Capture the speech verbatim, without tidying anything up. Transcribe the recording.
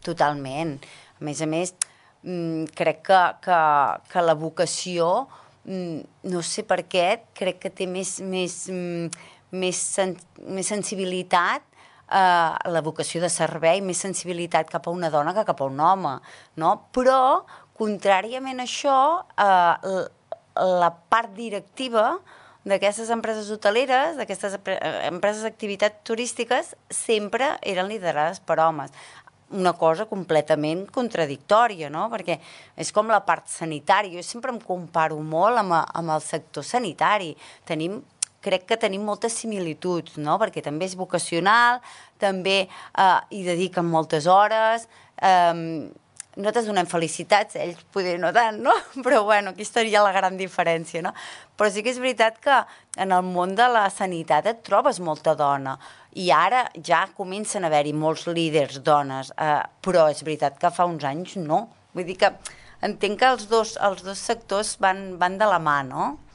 Totalment. A més a més, crec que, que, que la vocació, no sé per què, crec que té més, més, més, sen, més sensibilitat, eh, la vocació de servei, més sensibilitat cap a una dona que cap a un home, no? Però, contràriament a això, eh, la part directiva d'aquestes empreses hoteleres, d'aquestes empreses d'activitats turístiques, sempre eren liderades per homes. Una cosa completament contradictòria, no? Perquè és com la part sanitària. Jo sempre em comparo molt amb, amb el sector sanitari. Tenim, crec que tenim moltes similituds, no? Perquè també és vocacional, també eh, hi dediquen moltes hores, eh, nosaltres donem felicitats, ells poder no tant, no? Però bueno, aquí estaria la gran diferència, no? Però sí que és veritat que en el món de la sanitat et trobes molta dona i ara ja comencen a haver-hi molts líders dones, eh, però és veritat que fa uns anys no. Vull dir que entenc que els dos, els dos sectors van, van de la mà, no?